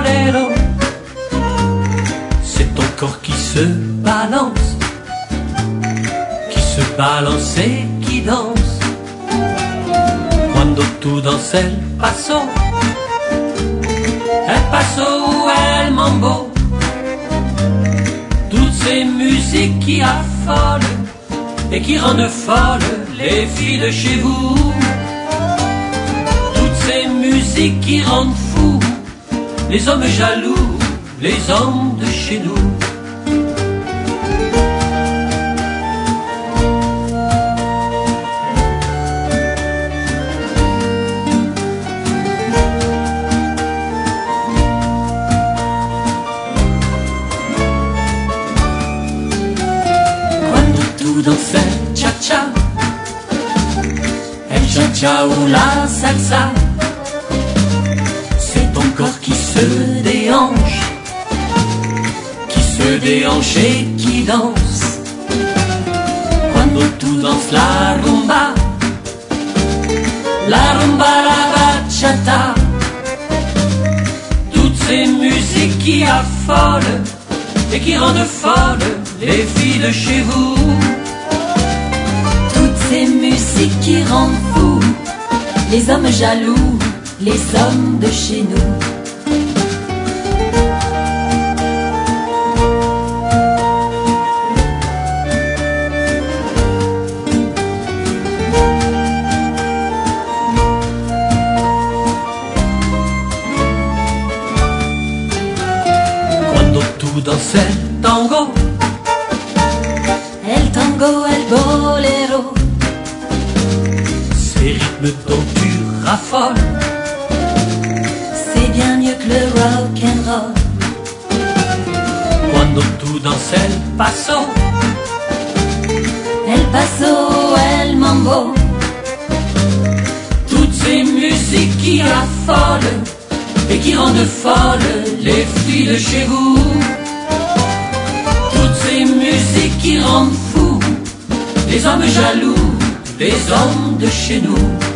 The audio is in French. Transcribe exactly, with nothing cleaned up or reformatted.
boléro. C'est ton corps qui se balance, qui se balance et qui danse. Quando tu danses el paso, el paso ou el mambo, toutes ces musiques qui affolent et qui rendent folles les filles de chez vous. Toutes ces musiques qui rendent fous les hommes jaloux, les hommes de chez nous. Quando tu danses el cha-cha, el cha-cha ou la salsa, c'est ton corps qui se déhanche, qui se déhanche et qui danse. Quando tu danses la rumba, la rumba, la bachata, toutes ces musiques qui affolent et qui rendent folles les filles de chez vous. Toutes ces musiques qui rendent fous les hommes jaloux, les hommes de chez nous. Quando tu danses el tango, El tango, el boléro, ces rythmes dont tu raffoles, c'est bien mieux que le rock and roll. quando tu danses el paso, El paso, el mambo, toutes ces musiques qui affolent et qui rendent folles les filles de chez vous. Toutes ces musiques qui rendent fous les hommes jaloux, les hommes de chez nous.